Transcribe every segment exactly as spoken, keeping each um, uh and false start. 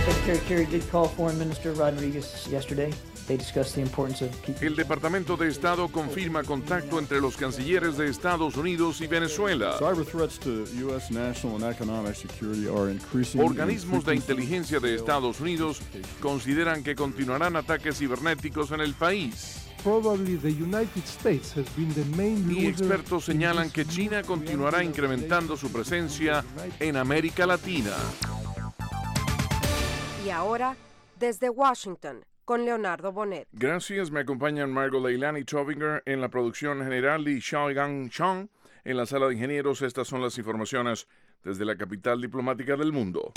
Secretary Kerry did call Foreign Minister Rodriguez yesterday. They discussed the importance of keeping... El Departamento de Estado confirma contacto entre los cancilleres de Estados Unidos y Venezuela. Cyber threats to U S national and economic security are increasing. Organismos de inteligencia de Estados Unidos consideran que continuarán ataques cibernéticos en el país. Probably the United States has been the main Y expertos señalan que China continuará incrementando su presencia en América Latina. Y ahora, desde Washington, con Leonardo Bonet. Gracias, me acompañan Margot Leilani Chovinger en la producción general y Xiaogang Chang en la sala de ingenieros. Estas son las informaciones desde la capital diplomática del mundo.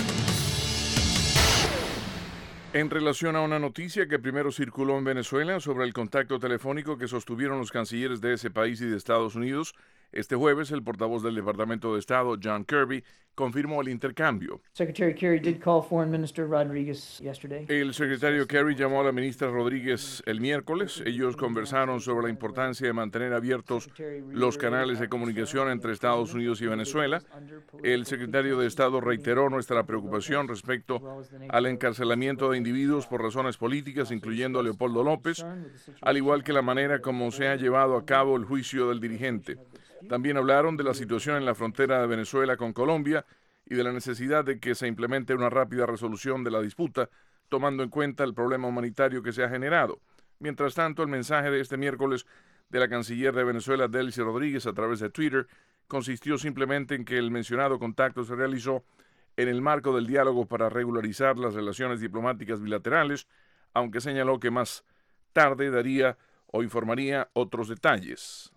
En relación a una noticia que primero circuló en Venezuela sobre el contacto telefónico que sostuvieron los cancilleres de ese país y de Estados Unidos, este jueves el portavoz del Departamento de Estado, John Kirby, confirmó el intercambio. Secretary Kerry did call Foreign Minister Rodriguez yesterday. El secretario Kerry llamó a la ministra Rodríguez el miércoles. Ellos conversaron sobre la importancia de mantener abiertos los canales de comunicación entre Estados Unidos y Venezuela. El secretario de Estado reiteró nuestra preocupación respecto al encarcelamiento de individuos por razones políticas, incluyendo a Leopoldo López, al igual que la manera como se ha llevado a cabo el juicio del dirigente. También hablaron de la situación en la frontera de Venezuela con Colombia y de la necesidad de que se implemente una rápida resolución de la disputa, tomando en cuenta el problema humanitario que se ha generado. Mientras tanto, el mensaje de este miércoles de la canciller de Venezuela, Delcy Rodríguez, a través de Twitter, consistió simplemente en que el mencionado contacto se realizó en el marco del diálogo para regularizar las relaciones diplomáticas bilaterales, aunque señaló que más tarde daría o informaría otros detalles.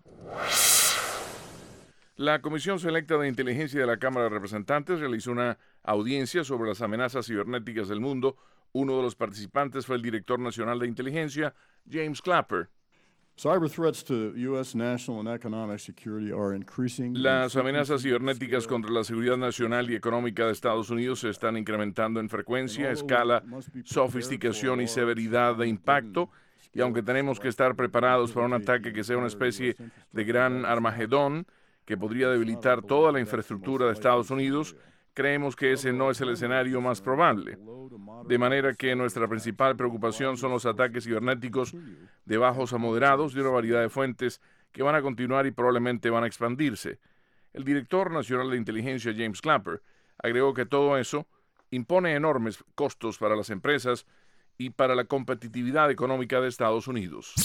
La Comisión Selecta de Inteligencia de la Cámara de Representantes realizó una audiencia sobre las amenazas cibernéticas del mundo. Uno de los participantes fue el director nacional de inteligencia, James Clapper. Cyber threats to U S national and economic security are increasing. Las amenazas cibernéticas contra la seguridad nacional y económica de Estados Unidos se están incrementando en frecuencia, escala, sofisticación y severidad de impacto. Y aunque tenemos que estar preparados para un ataque que sea una especie de gran Armagedón, que podría debilitar toda la infraestructura de Estados Unidos, creemos que ese no es el escenario más probable. De manera que nuestra principal preocupación son los ataques cibernéticos de bajos a moderados de una variedad de fuentes que van a continuar y probablemente van a expandirse. El director nacional de inteligencia, James Clapper, agregó que todo eso impone enormes costos para las empresas y para la competitividad económica de Estados Unidos.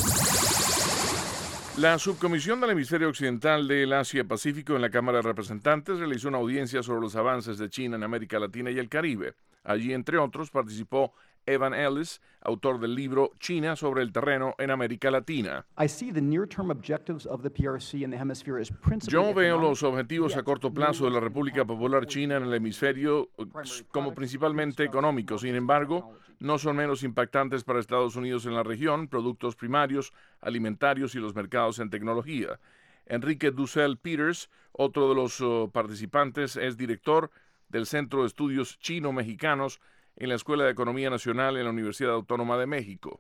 La Subcomisión del Hemisferio Occidental del Asia-Pacífico en la Cámara de Representantes realizó una audiencia sobre los avances de China en América Latina y el Caribe. Allí, entre otros, participó Evan Ellis, autor del libro China sobre el terreno en América Latina. Yo veo los objetivos a corto plazo de la República Popular China en el hemisferio como principalmente económicos. Sin embargo, no son menos impactantes para Estados Unidos en la región, productos primarios, alimentarios y los mercados en tecnología. Enrique Dussel Peters, otro de los uh, participantes, es director del Centro de Estudios Chino-Mexicanos en la Escuela de Economía Nacional en la Universidad Autónoma de México.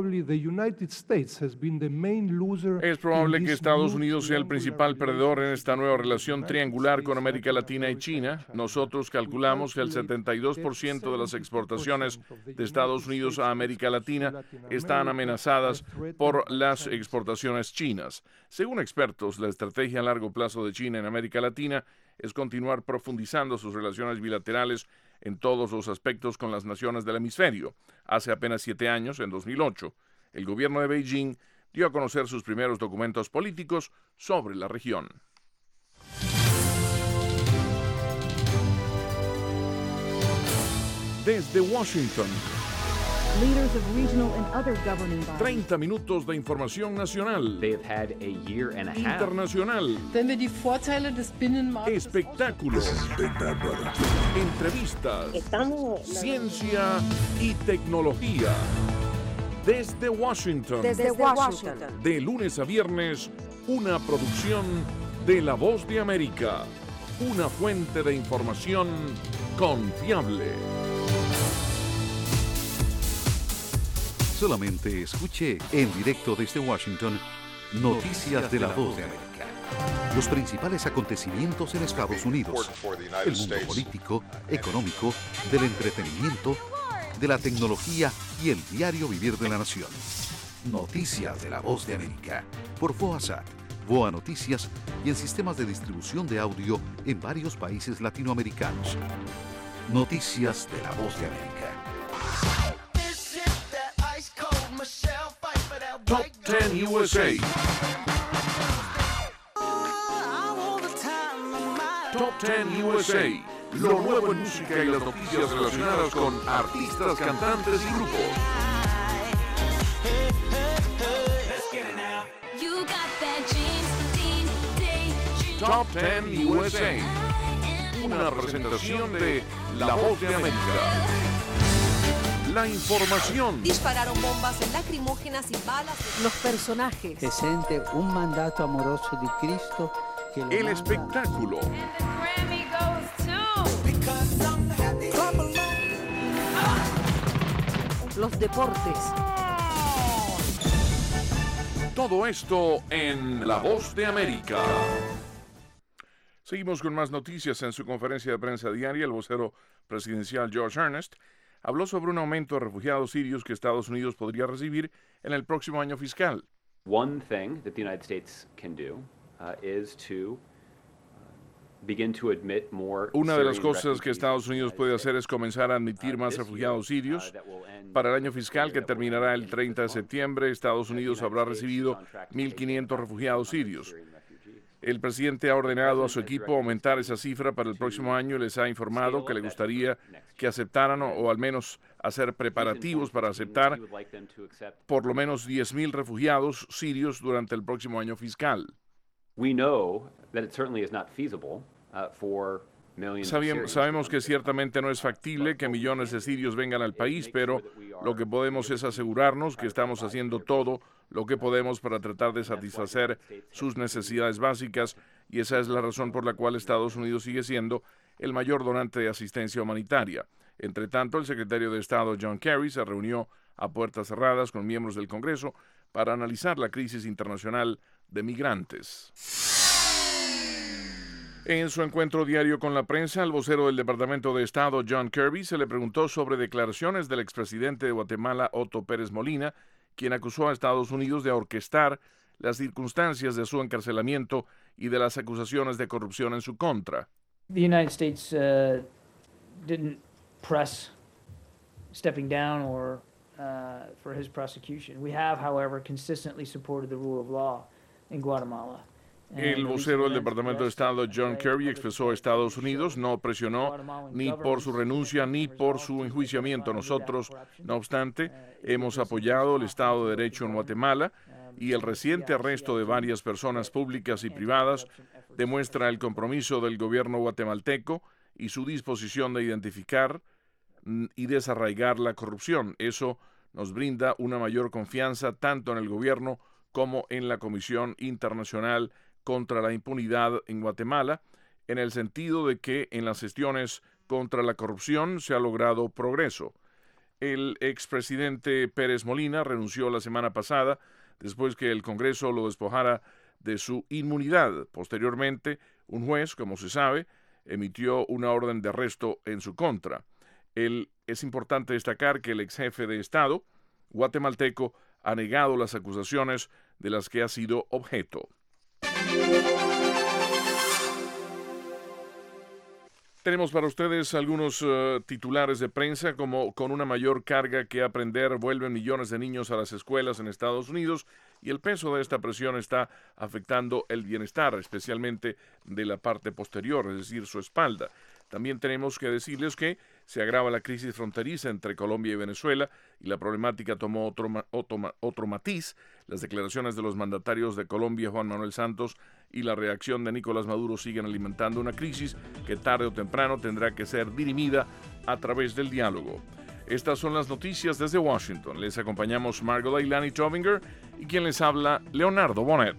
Es probable que Estados Unidos sea el principal perdedor en esta nueva relación triangular con América Latina y China. Nosotros calculamos que el setenta y dos por ciento de las exportaciones de Estados Unidos a América Latina están amenazadas por las exportaciones chinas. Según expertos, la estrategia a largo plazo de China en América Latina es continuar profundizando sus relaciones bilaterales en todos los aspectos con las naciones del hemisferio. Hace apenas siete años, en dos mil ocho, el gobierno de Beijing dio a conocer sus primeros documentos políticos sobre la región. Desde Washington, Leaders of regional and other governing bodies. treinta minutos de información nacional, They've had a year and a half. internacional, Wenn wir die Vorteile des Binnenmarktes espectáculos, entrevistas, Estamos ciencia y tecnología. Desde Washington, Desde Washington. de lunes a viernes, una producción de La Voz de América, una fuente de información confiable. Solamente escuche en directo desde Washington Noticias de La Voz de América. los principales acontecimientos en Estados Unidos, el mundo político, económico, del entretenimiento, de la tecnología y el diario vivir de la nación. Noticias de la Voz de América, por VOASat, VOA Noticias y en sistemas de distribución de audio en varios países latinoamericanos. Noticias de la Voz de América. Top diez U S A. Top diez U S A. Lo nuevo en música y las noticias relacionadas con artistas, cantantes y grupos. Top diez U S A. Una presentación de La Voz de América. La información. Dispararon bombas lacrimógenas y balas. Los personajes. Presente un mandato amoroso de Cristo. Que lo El manda. espectáculo. Los deportes. Todo esto en La Voz de América. Seguimos con más noticias. En su conferencia de prensa diaria, el vocero presidencial Josh Earnest habló sobre un aumento de refugiados sirios que Estados Unidos podría recibir en el próximo año fiscal. One thing that the United States can do uh, is to begin to admit more Una de las Syrian cosas que refugees Estados Unidos puede hacer es comenzar a admitir más refugiados sirios. Para el año fiscal que terminará el treinta de septiembre, Estados Unidos habrá recibido mil quinientos refugiados sirios. El presidente ha ordenado a su equipo aumentar esa cifra para el próximo año y les ha informado que le gustaría que aceptaran o, o al menos hacer preparativos para aceptar por lo menos diez mil refugiados sirios durante el próximo año fiscal. We know that it certainly is not feasible uh, for millions of Sabiem- Syrians sabemos to que come to ciertamente no es factible que millones de sirios vengan al país, pero lo que podemos es asegurarnos que estamos haciendo todo lo que podemos para tratar de satisfacer sus necesidades básicas, y esa es la razón por la cual Estados Unidos sigue siendo el mayor donante de asistencia humanitaria. Entre tanto, el secretario de Estado John Kerry se reunió a puertas cerradas con miembros del Congreso para analizar la crisis internacional de migrantes. En su encuentro diario con la prensa, el vocero del Departamento de Estado, John Kirby, se le preguntó sobre declaraciones del expresidente de Guatemala, Otto Pérez Molina, quien acusó a Estados Unidos de orquestar las circunstancias de su encarcelamiento y de las acusaciones de corrupción en su contra. The United States uh, didn't press stepping down or uh, for his prosecution. We have, however, consistently supported the rule of law in Guatemala. El vocero del Departamento de Estado, John Kirby, expresó que Estados Unidos no presionó ni por su renuncia ni por su enjuiciamiento. Nosotros, no obstante, hemos apoyado el Estado de Derecho en Guatemala, y el reciente arresto de varias personas públicas y privadas demuestra el compromiso del gobierno guatemalteco y su disposición de identificar y desarraigar la corrupción. Eso nos brinda una mayor confianza tanto en el gobierno como en la Comisión Internacional contra la Impunidad en Guatemala, en el sentido de que en las gestiones contra la corrupción se ha logrado progreso. El expresidente Pérez Molina renunció la semana pasada después que el Congreso lo despojara de su inmunidad. Posteriormente, un juez, como se sabe, emitió una orden de arresto en su contra. El, es importante destacar que el ex jefe de Estado guatemalteco ha negado las acusaciones de las que ha sido objeto. Tenemos para ustedes algunos uh, titulares de prensa, como con una mayor carga que aprender vuelven millones de niños a las escuelas en Estados Unidos, y el peso de esta presión está afectando el bienestar, especialmente de la parte posterior, es decir, su espalda. También tenemos que decirles que se agrava la crisis fronteriza entre Colombia y Venezuela y la problemática tomó otro, otro, otro matiz. Las declaraciones de los mandatarios de Colombia, Juan Manuel Santos, y la reacción de Nicolás Maduro siguen alimentando una crisis que tarde o temprano tendrá que ser dirimida a través del diálogo. Estas son las noticias desde Washington. Les acompañamos Margot Ailani Tovinger y quien les habla, Leonardo Bonet.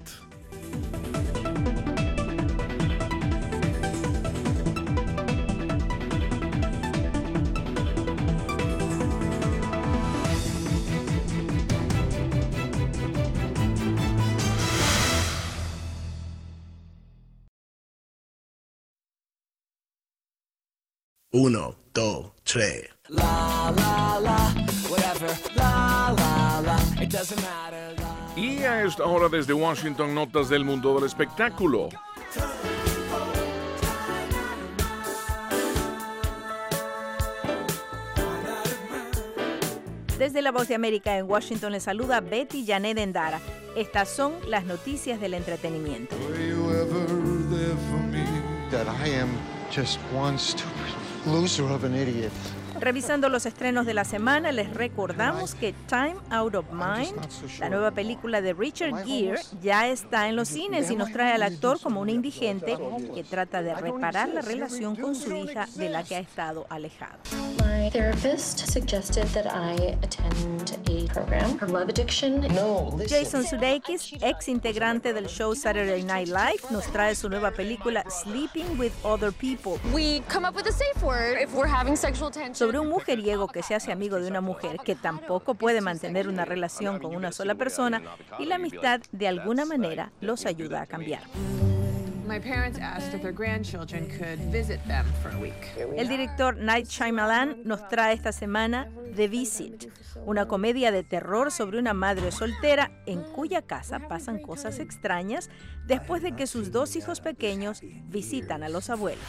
Uno, dos, tres. Y a esta hora desde Washington, notas del mundo del espectáculo. Desde La Voz de América en Washington les saluda Betty Janet Endara. Estas son las noticias del entretenimiento. That I am just one stupid loser of an idiot. Revisando los estrenos de la semana, les recordamos que Time Out of Mind, la nueva película de Richard Gere, ya está en los cines y nos trae al actor como un indigente que trata de reparar la relación con su hija de la que ha estado alejado. My therapist suggested that I attend a program for love addiction. No, Jason Sudeikis, ex integrante del show Saturday Night Live, nos trae su nueva película Sleeping with Other People. We come up with a safe word if we're having sexual tension. Sobre un mujeriego que se hace amigo de una mujer que tampoco puede mantener una relación con una sola persona y la amistad de alguna manera los ayuda a cambiar. My parents asked if their grandchildren could visit them for a week. El director Night Shyamalan nos trae esta semana The Visit, una comedia de terror sobre una madre soltera en cuya casa pasan cosas extrañas después de que sus dos hijos pequeños visitan a los abuelos.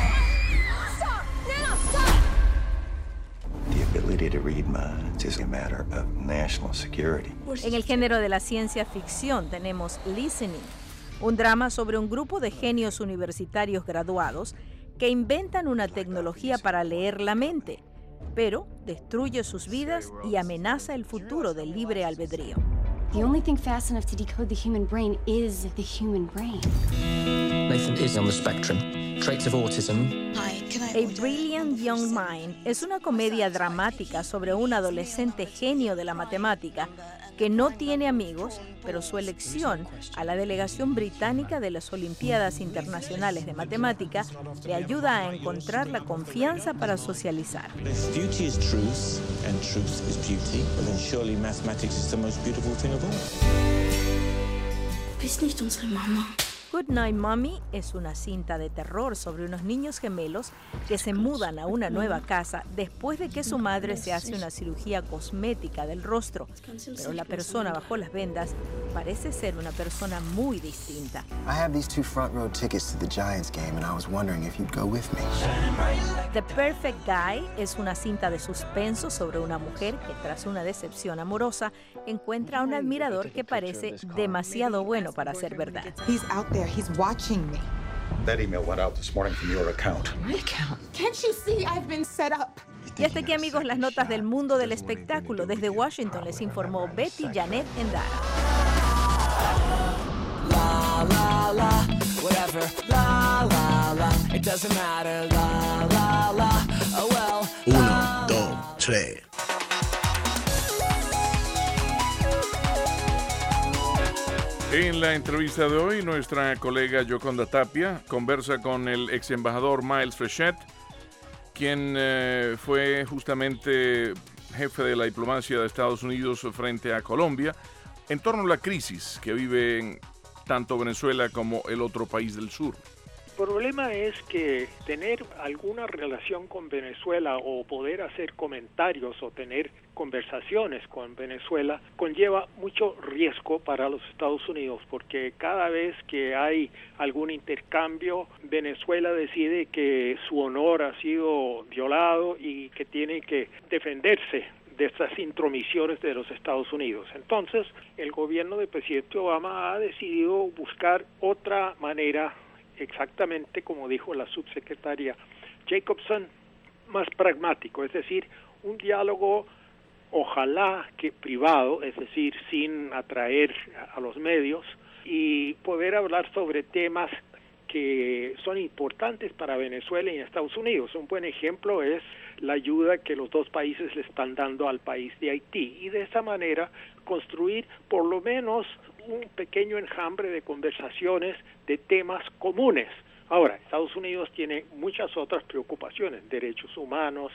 The ability to read minds is a matter of national security. En el género de la ciencia ficción tenemos Listening, un drama sobre un grupo de genios universitarios graduados que inventan una tecnología para leer la mente, pero destruye sus vidas y amenaza el futuro del libre albedrío. The only thing fast enough to decode the human brain is the human brain. Nathan is on the spectrum. Traits of autism. A Brilliant Young Mind es una comedia dramática sobre un adolescente genio de la matemática que no tiene amigos, pero su elección a la delegación británica de las Olimpiadas Internacionales de Matemática le ayuda a encontrar la confianza para socializar. If beauty is truth and truth is beauty, well then surely mathematics is the most beautiful thing of all. Bist nicht unsere Mama. Good Night Mommy es una cinta de terror sobre unos niños gemelos que se mudan a una nueva casa después de que su madre se hace una cirugía cosmética del rostro, pero la persona bajo las vendas parece ser una persona muy distinta. I have these two front row tickets to the Giants game and I was wondering if you'd go with me. The Perfect Guy es una cinta de suspenso sobre una mujer que tras una decepción amorosa encuentra a un admirador que parece demasiado bueno para ser verdad. He's out there. He's watching me. That email went out this morning from your account. My account? Can't you see I've been set up? Y hasta aquí, amigos, las notas del mundo del espectáculo. Desde Washington les informó Betty Janet Endara. La, la, la, whatever. La, la, la, it doesn't matter. La, la, la, oh well. Uno, dos, tres. En la entrevista de hoy, nuestra colega Yoconda Tapia conversa con el ex embajador Miles Frechette, quien eh, fue justamente jefe de la diplomacia de Estados Unidos frente a Colombia, en torno a la crisis que viven tanto Venezuela como el otro país del sur. El problema es que tener alguna relación con Venezuela o poder hacer comentarios o tener conversaciones con Venezuela conlleva mucho riesgo para los Estados Unidos, porque cada vez que hay algún intercambio, Venezuela decide que su honor ha sido violado y que tiene que defenderse de estas intromisiones de los Estados Unidos. Entonces, el gobierno del presidente Obama ha decidido buscar otra manera, exactamente como dijo la subsecretaria Jacobson, más pragmático, es decir, un diálogo ojalá que privado, es decir, sin atraer a los medios, y poder hablar sobre temas que son importantes para Venezuela y Estados Unidos. Un buen ejemplo es la ayuda que los dos países le están dando al país de Haití, y de esa manera construir por lo menos un pequeño enjambre de conversaciones de temas comunes. Ahora, Estados Unidos tiene muchas otras preocupaciones, derechos humanos,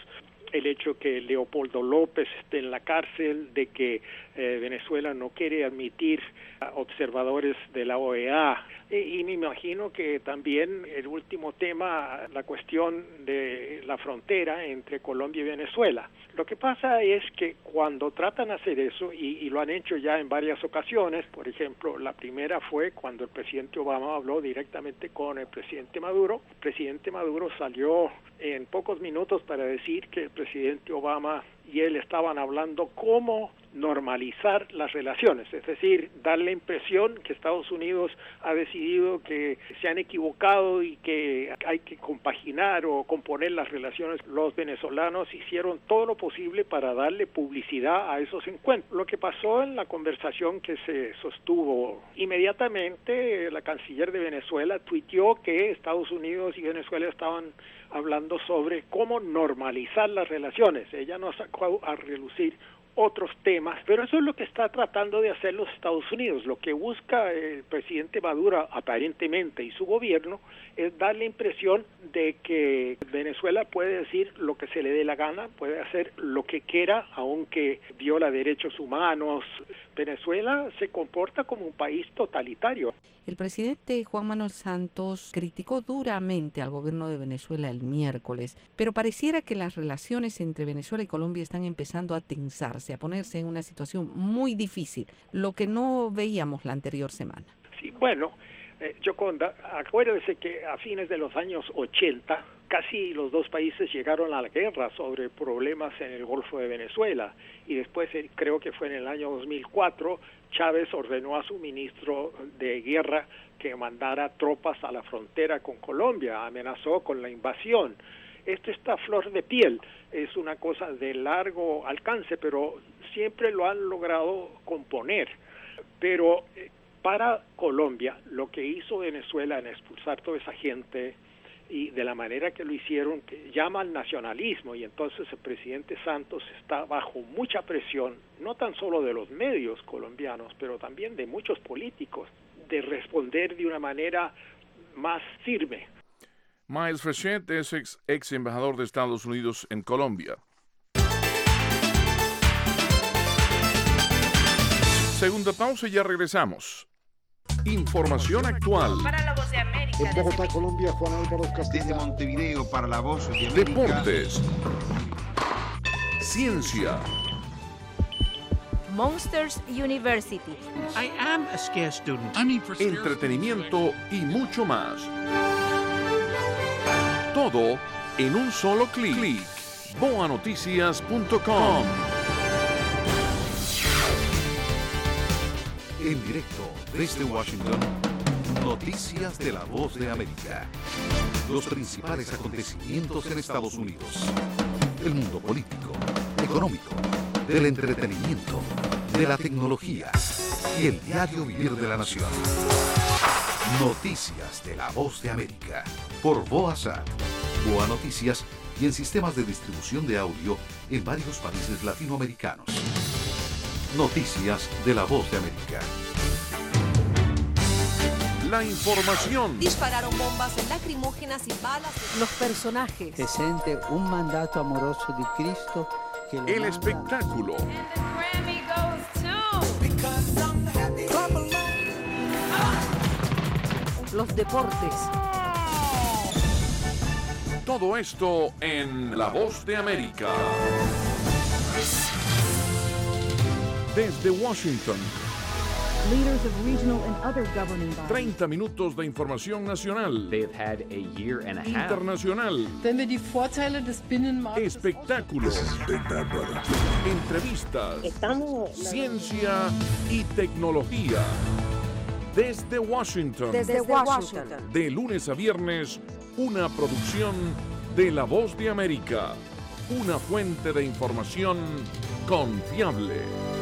el hecho que Leopoldo López esté en la cárcel, de que eh, Venezuela no quiere admitir a observadores de la O E A. Y, y me imagino que también el último tema, la cuestión de la frontera entre Colombia y Venezuela. Lo que pasa es que cuando tratan de hacer eso, y, y lo han hecho ya en varias ocasiones, por ejemplo, la primera fue cuando el presidente Obama habló directamente con el presidente Maduro. El presidente Maduro salió en pocos minutos para decir que el presidente Obama y él estaban hablando cómo normalizar las relaciones, es decir, dar la impresión que Estados Unidos ha decidido que se han equivocado y que hay que compaginar o componer las relaciones. Los venezolanos hicieron todo lo posible para darle publicidad a esos encuentros. Lo que pasó en la conversación que se sostuvo inmediatamente, la canciller de Venezuela tuiteó que Estados Unidos y Venezuela estaban hablando sobre cómo normalizar las relaciones. Ella no sacó a relucir otros temas, pero eso es lo que está tratando de hacer los Estados Unidos. Lo que busca el presidente Maduro aparentemente y su gobierno es dar la impresión de que Venezuela puede decir lo que se le dé la gana, puede hacer lo que quiera, aunque viola derechos humanos. Venezuela se comporta como un país totalitario. El presidente Juan Manuel Santos criticó duramente al gobierno de Venezuela el miércoles, pero pareciera que las relaciones entre Venezuela y Colombia están empezando a tensarse, a ponerse en una situación muy difícil, lo que no veíamos la anterior semana. Sí, bueno, eh, Yoconda, acuérdese que a fines de los años ochenta, casi los dos países llegaron a la guerra sobre problemas en el Golfo de Venezuela, y después, eh, creo que fue en el año dos mil cuatro, Chávez ordenó a su ministro de guerra que mandara tropas a la frontera con Colombia, amenazó con la invasión. Esto está a flor de piel, es una cosa de largo alcance, pero siempre lo han logrado componer. Pero eh, para Colombia, lo que hizo Venezuela en expulsar toda esa gente y de la manera que lo hicieron, que llama al nacionalismo, y entonces el presidente Santos está bajo mucha presión, no tan solo de los medios colombianos, pero también de muchos políticos, de responder de una manera más firme. Miles Frechette es ex, ex embajador de Estados Unidos en Colombia. Segunda pausa y ya regresamos. Información actual. Para la Voz de América. En Bogotá, Colombia, Juan Álvaro Castillo. Desde Montevideo para la Voz de América. Deportes. Ciencia. Monsters University. I am a scarce student. Entretenimiento y mucho más. Todo en un solo clic. boa noticias punto com. En directo desde Washington, noticias de la Voz de América. Los principales acontecimientos en Estados Unidos. El mundo político, económico, del entretenimiento, de la tecnología y el diario vivir de la nación. Noticias de la Voz de América. Por VOASAT, Boa Noticias y en sistemas de distribución de audio en varios países latinoamericanos. Noticias de la Voz de América. La información. Dispararon bombas lacrimógenas y balas. Los personajes. Se siente un mandato amoroso de Cristo. Que el manda... espectáculo. Los deportes. Todo esto en La Voz de América. Desde Washington. Leaders of regional and other governing bodies. treinta minutos de información nacional. They've had a year and a half. Internacional. Wenn wir die Vorteile des Binnenmarktes. Espectáculos. Entrevistas. Estamos... Ciencia y tecnología. Desde Washington. Desde Washington. De lunes a viernes, una producción de La Voz de América. Una fuente de información confiable.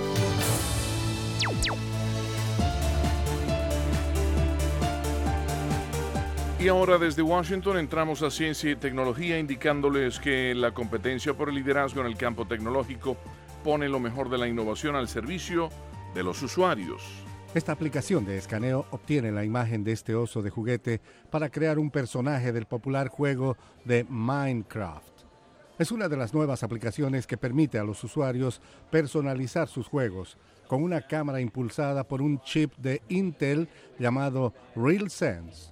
Y ahora desde Washington entramos a ciencia y tecnología, indicándoles que la competencia por el liderazgo en el campo tecnológico pone lo mejor de la innovación al servicio de los usuarios. Esta aplicación de escaneo obtiene la imagen de este oso de juguete para crear un personaje del popular juego de Minecraft. Es una de las nuevas aplicaciones que permite a los usuarios personalizar sus juegos con una cámara impulsada por un chip de Intel llamado RealSense.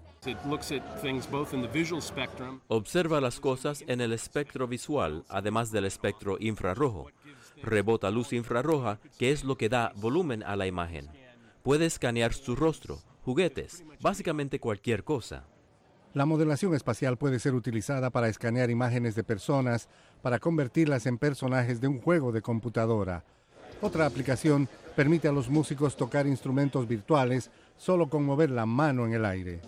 Observa las cosas en el espectro visual, además del espectro infrarrojo. Rebota luz infrarroja, que es lo que da volumen a la imagen. Puede escanear su rostro, juguetes, básicamente cualquier cosa. La modelación espacial puede ser utilizada para escanear imágenes de personas para convertirlas en personajes de un juego de computadora. Otra aplicación permite a los músicos tocar instrumentos virtuales solo con mover la mano en el aire.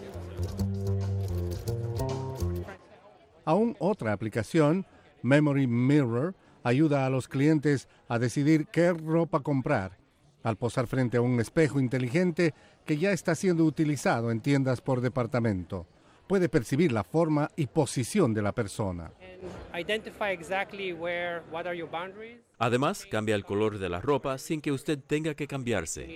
Aún otra aplicación, Memory Mirror, ayuda a los clientes a decidir qué ropa comprar al posar frente a un espejo inteligente que ya está siendo utilizado en tiendas por departamento. Puede percibir la forma y posición de la persona. Además, cambia el color de la ropa sin que usted tenga que cambiarse.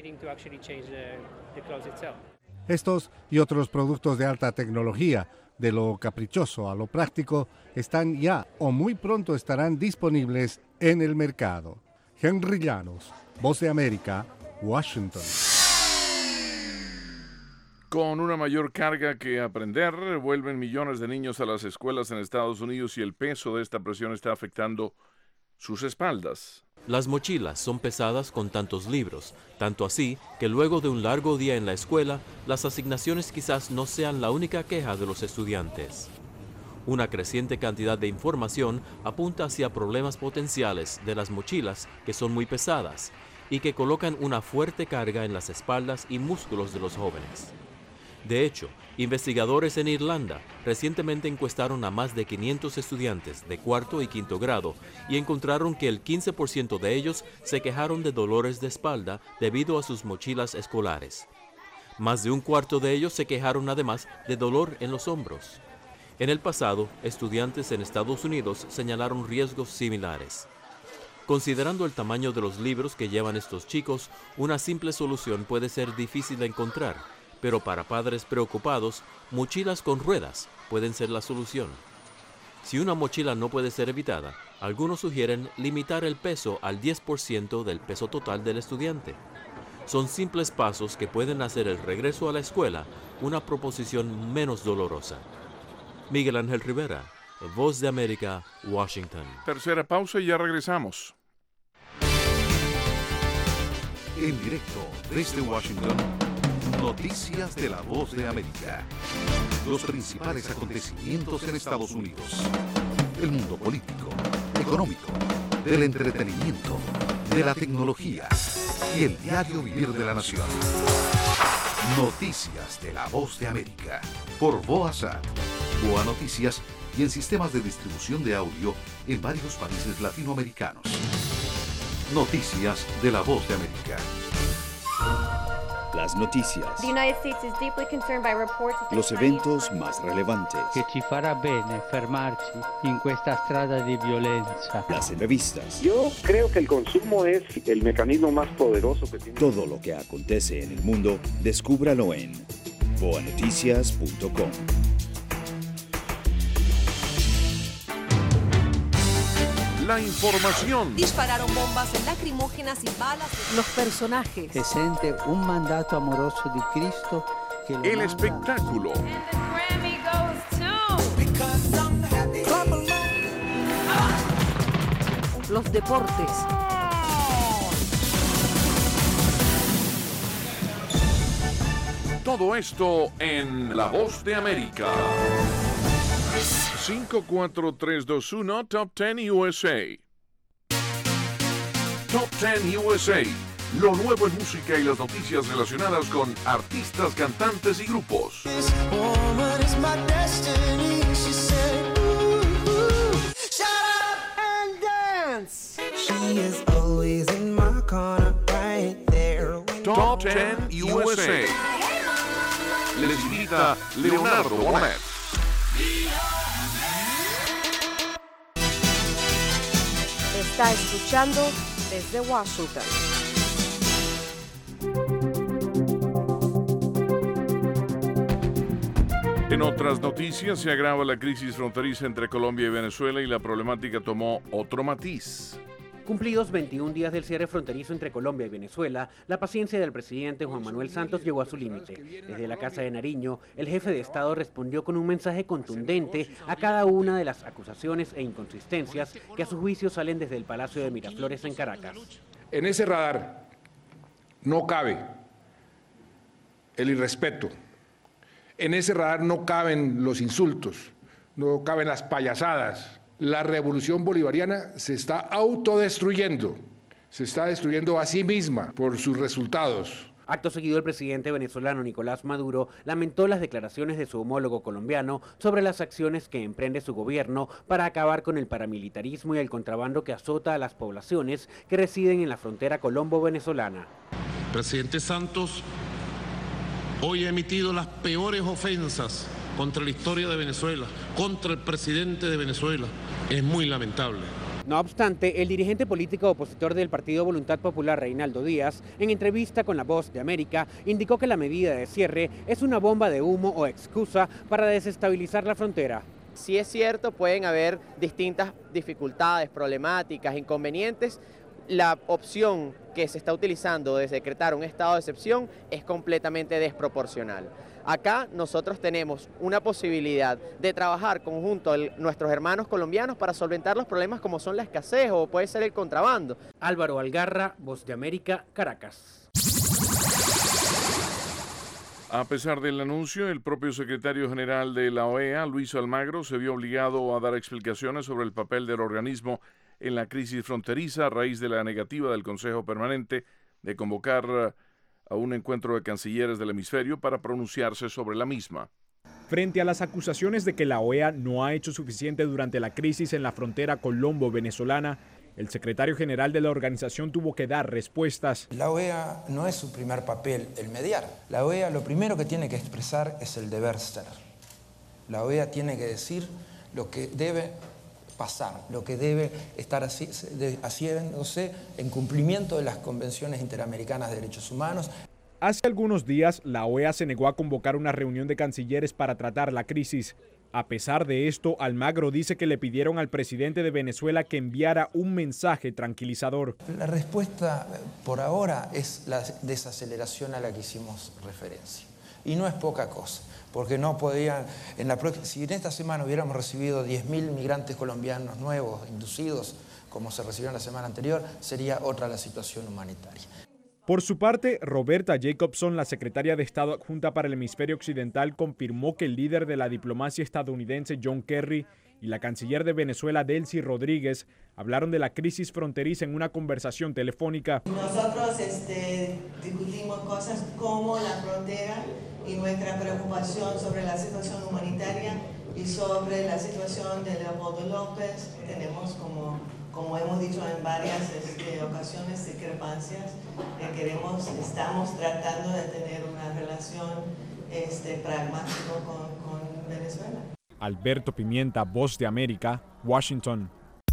Estos y otros productos de alta tecnología, de lo caprichoso a lo práctico, están ya o muy pronto estarán disponibles en el mercado. Henry Llanos, Voz de América, Washington. Con una mayor carga que aprender, vuelven millones de niños a las escuelas en Estados Unidos y el peso de esta presión está afectando sus espaldas. Las mochilas son pesadas con tantos libros, tanto así que luego de un largo día en la escuela, las asignaciones quizás no sean la única queja de los estudiantes. Una creciente cantidad de información apunta hacia problemas potenciales de las mochilas que son muy pesadas y que colocan una fuerte carga en las espaldas y músculos de los jóvenes. De hecho, investigadores en Irlanda recientemente encuestaron a más de quinientos estudiantes de cuarto y quinto grado y encontraron que el quince por ciento de ellos se quejaron de dolores de espalda debido a sus mochilas escolares. Más de un cuarto de ellos se quejaron además de dolor en los hombros. En el pasado, estudiantes en Estados Unidos señalaron riesgos similares. Considerando el tamaño de los libros que llevan estos chicos, una simple solución puede ser difícil de encontrar. Pero para padres preocupados, mochilas con ruedas pueden ser la solución. Si una mochila no puede ser evitada, algunos sugieren limitar el peso al diez por ciento del peso total del estudiante. Son simples pasos que pueden hacer el regreso a la escuela una proposición menos dolorosa. Miguel Ángel Rivera, Voz de América, Washington. Tercera pausa y ya regresamos. En directo desde Washington. Noticias de la Voz de América. Los principales acontecimientos en Estados Unidos. El mundo político, económico, del entretenimiento, de la tecnología y el diario vivir de la nación. Noticias de la Voz de América. Por Voasat, Boa Noticias y en sistemas de distribución de audio en varios países latinoamericanos. Noticias de la Voz de América. Las noticias, los eventos más relevantes, che ci farà bene fermarci in questa strada di violenza. Las entrevistas. Yo creo que el consumo es el mecanismo más poderoso que tiene. Todo lo que acontece en el mundo, descúbralo en boa noticias punto com. La información. Dispararon bombas lacrimógenas y balas. Los personajes. Se sente un mandato amoroso di Cristo que lo El manda. espectáculo. Los deportes. Todo esto en La Voz de América. cinco, cuatro, tres, dos, uno, Top diez U S A. Top diez U S A. Lo nuevo en música y las noticias relacionadas con artistas, cantantes y grupos. Top diez U S A. Les invita Leonardo Bonet. Está escuchando desde Washington. En otras noticias, se agrava la crisis fronteriza entre Colombia y Venezuela y la problemática tomó otro matiz. Cumplidos veintiún días del cierre fronterizo entre Colombia y Venezuela, la paciencia del presidente Juan Manuel Santos llegó a su límite. Desde la Casa de Nariño, el jefe de Estado respondió con un mensaje contundente a cada una de las acusaciones e inconsistencias que a su juicio salen desde el Palacio de Miraflores en Caracas. En ese radar no cabe el irrespeto, en ese radar no caben los insultos, no caben las payasadas. La revolución bolivariana se está autodestruyendo, se está destruyendo a sí misma por sus resultados. Acto seguido, el presidente venezolano Nicolás Maduro lamentó las declaraciones de su homólogo colombiano sobre las acciones que emprende su gobierno para acabar con el paramilitarismo y el contrabando que azota a las poblaciones que residen en la frontera colombo-venezolana. Presidente Santos hoy ha emitido las peores ofensas contra la historia de Venezuela, contra el presidente de Venezuela. Es muy lamentable. No obstante, el dirigente político opositor del Partido Voluntad Popular, Reinaldo Díaz, en entrevista con La Voz de América, indicó que la medida de cierre es una bomba de humo o excusa para desestabilizar la frontera. Si es cierto, pueden haber distintas dificultades, problemáticas, inconvenientes. La opción que se está utilizando de decretar un estado de excepción es completamente desproporcional. Acá nosotros tenemos una posibilidad de trabajar conjunto a nuestros hermanos colombianos para solventar los problemas como son la escasez o puede ser el contrabando. Álvaro Algarra, Voz de América, Caracas. A pesar del anuncio, el propio secretario general de la O E A, Luis Almagro, se vio obligado a dar explicaciones sobre el papel del organismo en la crisis fronteriza a raíz de la negativa del Consejo Permanente de convocar a un encuentro de cancilleres del hemisferio para pronunciarse sobre la misma. Frente a las acusaciones de que la O E A no ha hecho suficiente durante la crisis en la frontera colombo-venezolana, el secretario general de la organización tuvo que dar respuestas. La O E A no es su primer papel el mediar. La O E A lo primero que tiene que expresar es el deber ser. La O E A tiene que decir lo que debe pasar, lo que debe estar haciéndose en cumplimiento de las convenciones interamericanas de derechos humanos. Hace algunos días, la O E A se negó a convocar una reunión de cancilleres para tratar la crisis. A pesar de esto, Almagro dice que le pidieron al presidente de Venezuela que enviara un mensaje tranquilizador. La respuesta por ahora es la desaceleración a la que hicimos referencia. Y no es poca cosa, porque no podían, en la, si en esta semana hubiéramos recibido diez mil migrantes colombianos nuevos, inducidos, como se recibió la semana anterior, sería otra la situación humanitaria. Por su parte, Roberta Jacobson, la secretaria de Estado adjunta para el hemisferio occidental, confirmó que el líder de la diplomacia estadounidense, John Kerry, y la canciller de Venezuela, Delcy Rodríguez, hablaron de la crisis fronteriza en una conversación telefónica. Nosotros este, discutimos cosas como la frontera y nuestra preocupación sobre la situación humanitaria y sobre la situación de Leopoldo López. Tenemos, como, como hemos dicho en varias este, ocasiones, discrepancias. Que queremos, estamos tratando de tener una relación este, pragmática con, con Venezuela. Alberto Pimienta, Voz de América, Washington.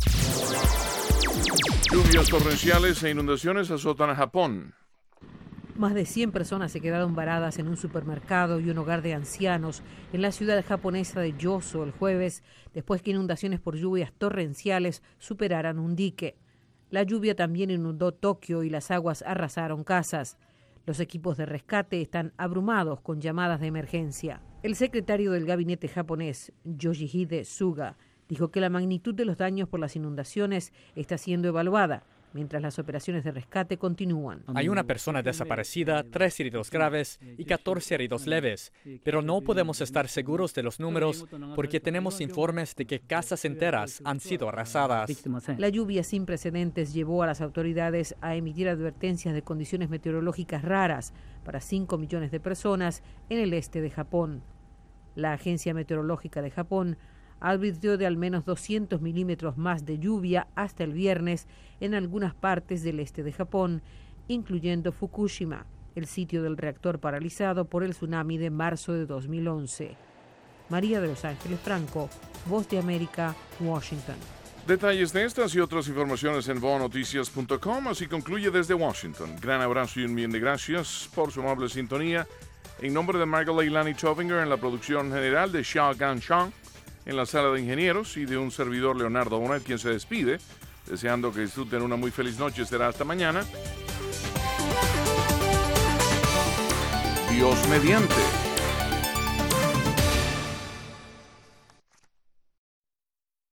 Lluvias torrenciales e inundaciones azotan a Japón. Más de cien personas se quedaron varadas en un supermercado y un hogar de ancianos en la ciudad japonesa de Yoso el jueves, después que inundaciones por lluvias torrenciales superaran un dique. La lluvia también inundó Tokio y las aguas arrasaron casas. Los equipos de rescate están abrumados con llamadas de emergencia. El secretario del gabinete japonés, Yoshihide Suga, dijo que la magnitud de los daños por las inundaciones está siendo evaluada, mientras las operaciones de rescate continúan. Hay una persona desaparecida, tres heridos graves y catorce heridos leves, pero no podemos estar seguros de los números porque tenemos informes de que casas enteras han sido arrasadas. La lluvia sin precedentes llevó a las autoridades a emitir advertencias de condiciones meteorológicas raras para cinco millones de personas en el este de Japón. La Agencia Meteorológica de Japón advirtió de al menos doscientos milímetros más de lluvia hasta el viernes en algunas partes del este de Japón, incluyendo Fukushima, el sitio del reactor paralizado por el tsunami de marzo de dos mil once. María de Los Ángeles Franco, Voz de América, Washington. Detalles de estas y otras informaciones en boa noticias punto com. Así concluye desde Washington. Gran abrazo y un millón de gracias por su amable sintonía. En nombre de Michael Leilani Tovinger en la producción general, de Xiao Gan Shang en la sala de ingenieros y de un servidor, Leonardo Bonet, quien se despide, deseando que disfruten una muy feliz noche. Será hasta mañana. Dios mediante.